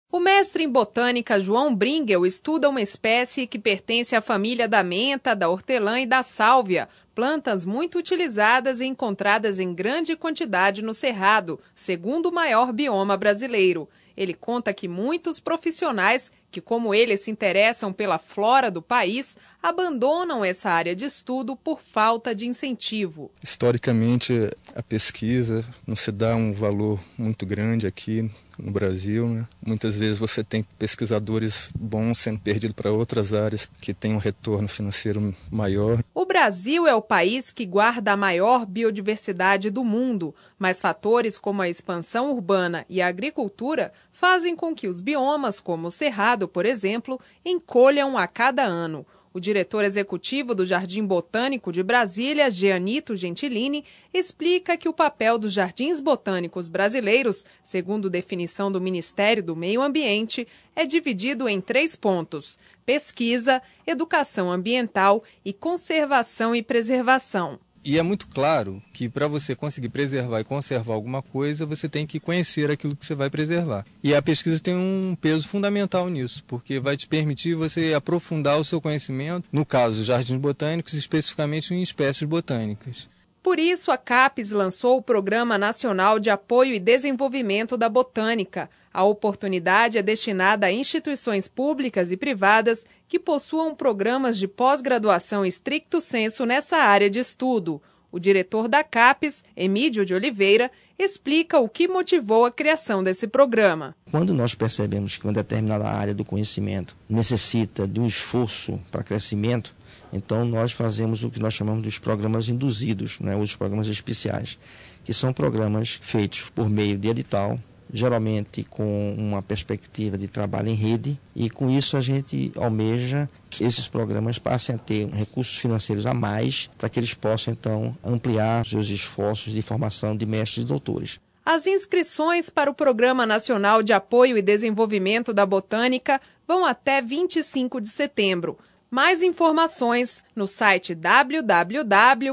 O mestre em botânica João Bringel estuda uma espécie que pertence à família da menta, da hortelã e da sálvia, plantas muito utilizadas e encontradas em grande quantidade no Cerrado, segundo o maior bioma brasileiro. Ele conta que muitos profissionais que, como ele, se interessam pela flora do país, abandonam essa área de estudo por falta de incentivo. Historicamente, a pesquisa não se dá um valor muito grande aqui no Brasil, né? Muitas vezes você tem pesquisadores bons sendo perdidos para outras áreas que têm um retorno financeiro maior. O Brasil é o país que guarda a maior biodiversidade do mundo, mas fatores como a expansão urbana e a agricultura fazem com que os biomas, como o Cerrado, por exemplo, encolham a cada ano. O diretor executivo do Jardim Botânico de Brasília, Jeanito Gentilini, explica que o papel dos jardins botânicos brasileiros, segundo definição do Ministério do Meio Ambiente, é dividido em 3 pontos: pesquisa, educação ambiental e conservação e preservação. E é muito claro que para você conseguir preservar e conservar alguma coisa, você tem que conhecer aquilo que você vai preservar. E a pesquisa tem um peso fundamental nisso, porque vai te permitir você aprofundar o seu conhecimento, no caso, jardins botânicos, especificamente em espécies botânicas. Por isso, a CAPES lançou o Programa Nacional de Apoio e Desenvolvimento da Botânica. A oportunidade é destinada a instituições públicas e privadas que possuam programas de pós-graduação stricto sensu nessa área de estudo. O diretor da CAPES, Emídio de Oliveira, explica o que motivou a criação desse programa. Quando nós percebemos que uma determinada área do conhecimento necessita de um esforço para crescimento, então nós fazemos o que nós chamamos dos programas induzidos, né, os programas especiais, que são programas feitos por meio de edital, geralmente com uma perspectiva de trabalho em rede, e com isso a gente almeja que esses programas passem a ter recursos financeiros a mais para que eles possam então ampliar seus esforços de formação de mestres e doutores. As inscrições para o Programa Nacional de Apoio e Desenvolvimento da Botânica vão até 25 de setembro. Mais informações no site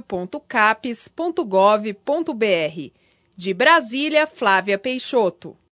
www.capes.gov.br. De Brasília, Flávia Peixoto.